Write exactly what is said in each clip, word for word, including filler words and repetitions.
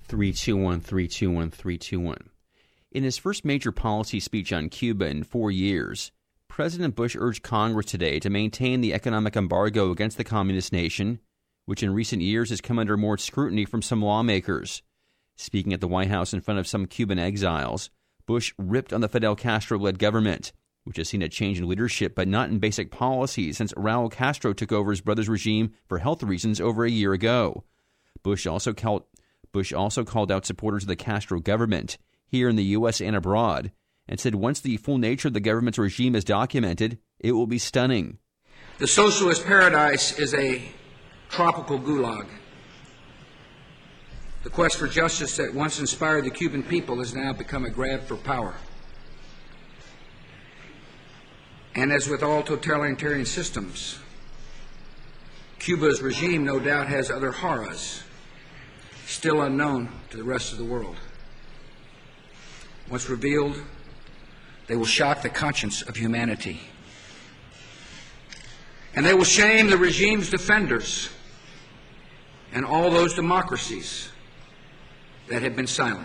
three two one, three two one, three two one. In his first major policy speech on Cuba in four years, President Bush urged Congress today to maintain the economic embargo against the communist nation, which in recent years has come under more scrutiny from some lawmakers. Speaking at the White House in front of some Cuban exiles, Bush ripped on the Fidel Castro-led government, which has seen a change in leadership but not in basic policy since Raul Castro took over his brother's regime for health reasons over a year ago. Bush also called, Bush also called out supporters of the Castro government here in the U S and abroad, and said once the full nature of the government's regime is documented, it will be stunning. The socialist paradise is a tropical gulag. The quest for justice that once inspired the Cuban people has now become a grab for power. And as with all totalitarian systems, Cuba's regime no doubt has other horrors still unknown to the rest of the world. Once revealed, they will shock the conscience of humanity. And they will shame the regime's defenders and all those democracies that have been silent.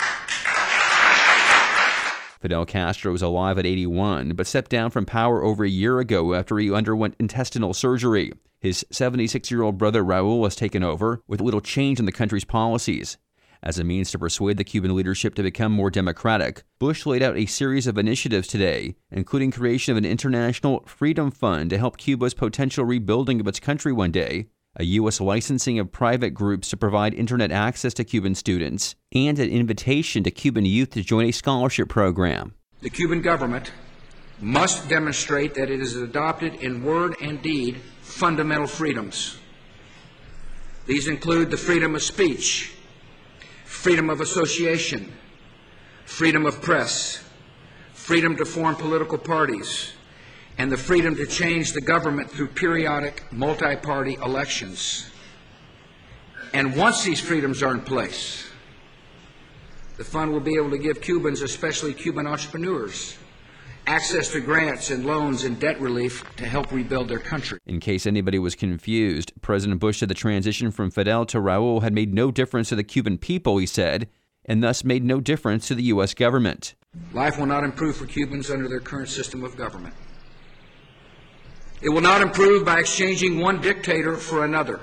Fidel Castro was alive at eighty-one, but stepped down from power over a year ago after he underwent intestinal surgery. His seventy-six-year-old brother Raul has taken over, with little change in the country's policies. As a means to persuade the Cuban leadership to become more democratic, Bush laid out a series of initiatives today, including creation of an international freedom fund to help Cuba's potential rebuilding of its country one day, a U S licensing of private groups to provide internet access to Cuban students, and an invitation to Cuban youth to join a scholarship program. The Cuban government must demonstrate that it has adopted in word and deed fundamental freedoms. These include the freedom of speech, freedom of association, freedom of press, freedom to form political parties, and the freedom to change the government through periodic multi-party elections. And once these freedoms are in place, the fund will be able to give Cubans, especially Cuban entrepreneurs, access to grants and loans and debt relief to help rebuild their country. In case anybody was confused, President Bush said the transition from Fidel to Raul had made no difference to the Cuban people, he said, and thus made no difference to the U S government. Life will not improve for Cubans under their current system of government. It will not improve by exchanging one dictator for another.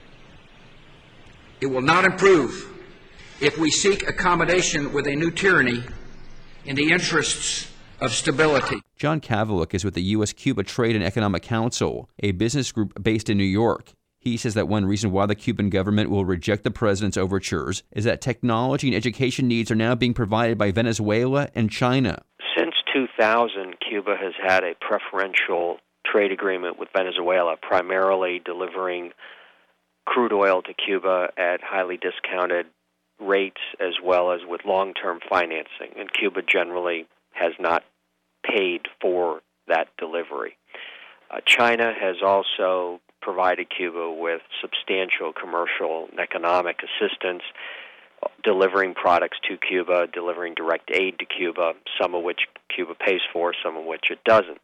It will not improve if we seek accommodation with a new tyranny in the interests of stability. John Kavalik is with the U S Cuba Trade and Economic Council, a business group based in New York. He says that one reason why the Cuban government will reject the president's overtures is that technology and education needs are now being provided by Venezuela and China. Since two thousand, Cuba has had a preferential trade agreement with Venezuela, primarily delivering crude oil to Cuba at highly discounted rates as well as with long-term financing. And Cuba generally has not paid for that delivery. Uh, China has also provided Cuba with substantial commercial and economic assistance, delivering products to Cuba, delivering direct aid to Cuba, some of which Cuba pays for, some of which it doesn't.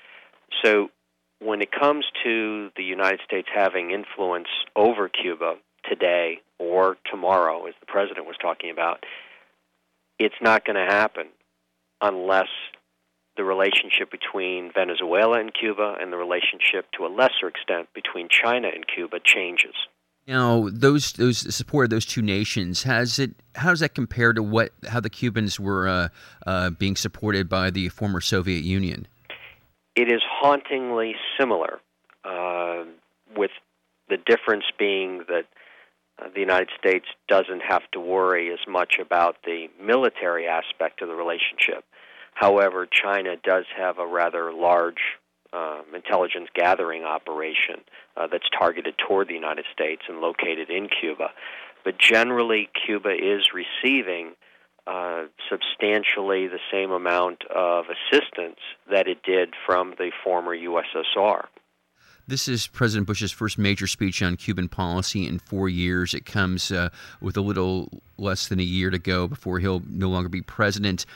So when it comes to the United States having influence over Cuba today or tomorrow, as the president was talking about, it's not going to happen unless the relationship between Venezuela and Cuba and the relationship to a lesser extent between China and Cuba changes. Now, those those support of those two nations, has it how does that compare to what how the Cubans were uh, uh, being supported by the former Soviet Union? It is hauntingly similar, uh, with the difference being that uh, the United States doesn't have to worry as much about the military aspect of the relationship. However, China does have a rather large um, intelligence gathering operation uh, that's targeted toward the United States and located in Cuba. But generally, Cuba is receiving uh, substantially the same amount of assistance that it did from the former U S S R. This is President Bush's first major speech on Cuban policy in four years. It comes uh, with a little less than a year to go before he'll no longer be president.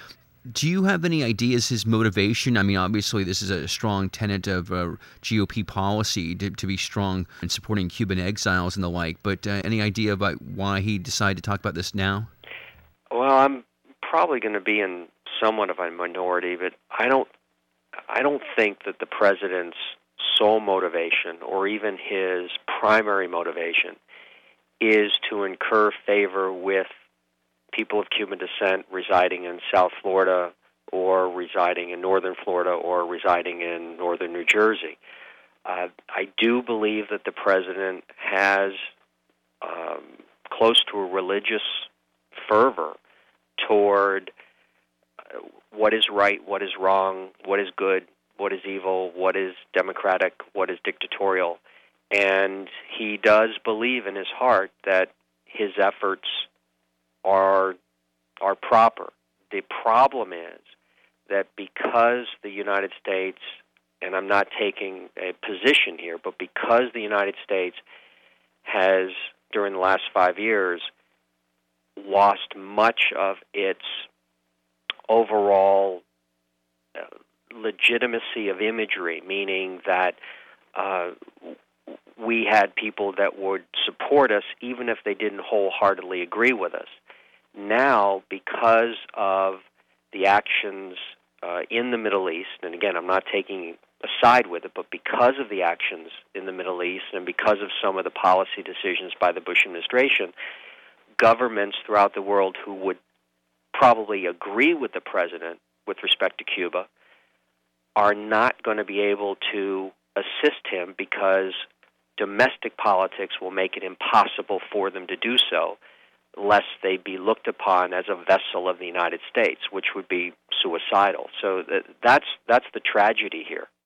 Do you have any ideas his motivation? I mean, obviously, this is a strong tenet of uh, G O P policy to, to be strong in supporting Cuban exiles and the like, but uh, any idea about why he decided to talk about this now? Well, I'm probably going to be in somewhat of a minority, but I don't, I don't think that the president's sole motivation, or even his primary motivation, is to incur favor with people of Cuban descent residing in South Florida or residing in northern Florida or residing in northern New Jersey. Uh, I do believe that the president has um, close to a religious fervor toward uh, what is right, what is wrong, what is good, what is evil, what is democratic, what is dictatorial. And he does believe in his heart that his efforts are are proper. The problem is that because the United States, and I'm not taking a position here, but because the United States has, during the last five years, lost much of its overall uh, legitimacy of imagery, meaning that uh, we had people that would support us even if they didn't wholeheartedly agree with us. Now, because of the actions uh, in the Middle East, and again, I'm not taking a side with it, but because of the actions in the Middle East and because of some of the policy decisions by the Bush administration, governments throughout the world who would probably agree with the president with respect to Cuba are not going to be able to assist him because domestic politics will make it impossible for them to do so, lest they be looked upon as a vessel of the United States, which would be suicidal. So th- that's that's the tragedy here.